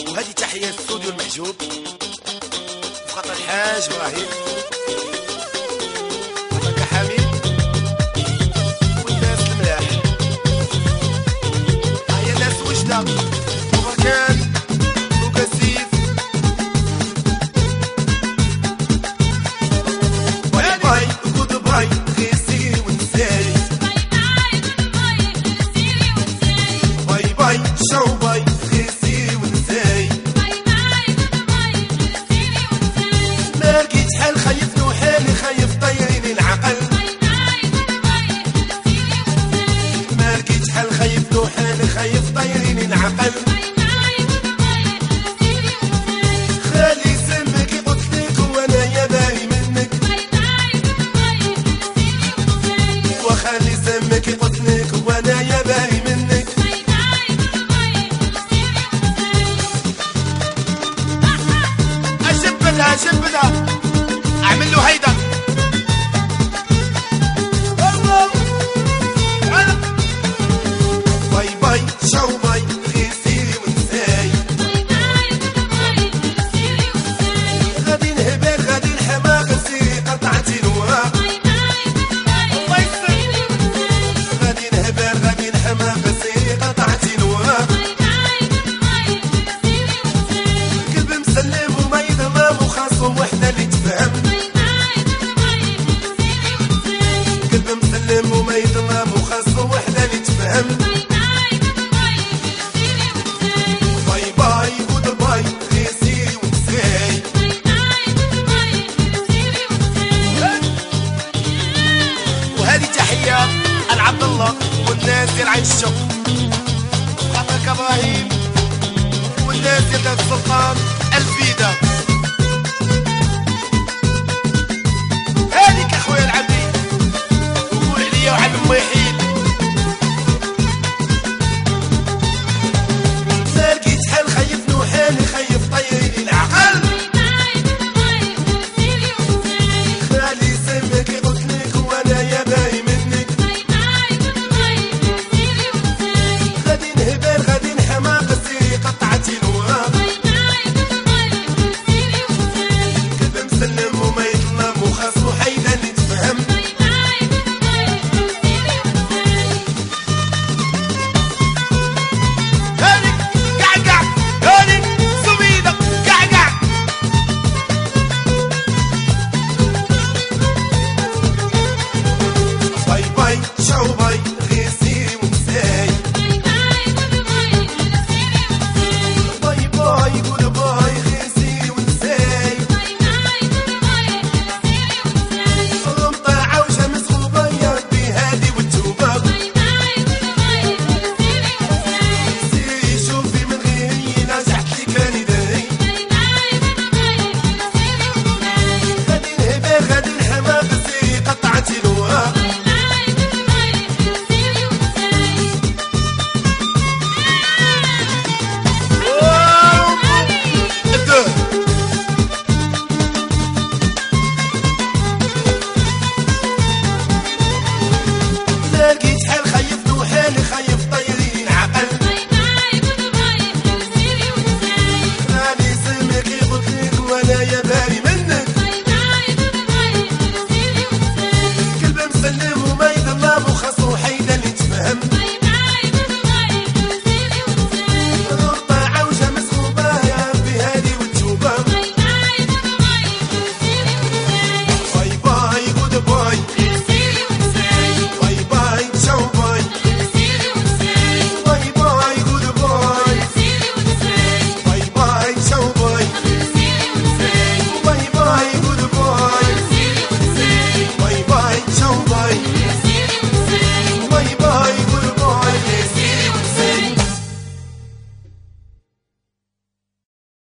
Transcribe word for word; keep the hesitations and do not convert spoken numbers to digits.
وهذه تحية استوديو المحجوب وخاطر الحاج ابراهيم وخاطر حميد والناس الملاح. هيا ناس وجدة وبركان وكسيف. باي باي وجود باي غيسي ونساي. باي باي شو باي غيسي ونساي. ما لقيت حال خايف نوحالي خايف طيريني العقل. ما لقيت حال خايف نوحالي خايف طيريني العقل. خالي سمك قلت لك وانا يا باهي منك. وخالي سمك قلت لك وانا يا باهي منك. اشبدها اشبدها اعمل له هيدا. باي باي شو باي غيسيري ونساي. غادي نهبل غادي نحما غسيري قطعتي الوراق. غادي نهبل غادي نحما غسيري قطعتي الوراق. قلبي مسلم وما يضمم وخاصهم وحده اللي تفهم. قلبي مسلم وما يضمم وخاصهم وحده اللي تفهم. باي باي بود باي غيسيري ونساي. وهذه تحية لعبد الله والناس ديال عين الشق خاطرك ابراهيم والناس ديال السلطان الفيدا.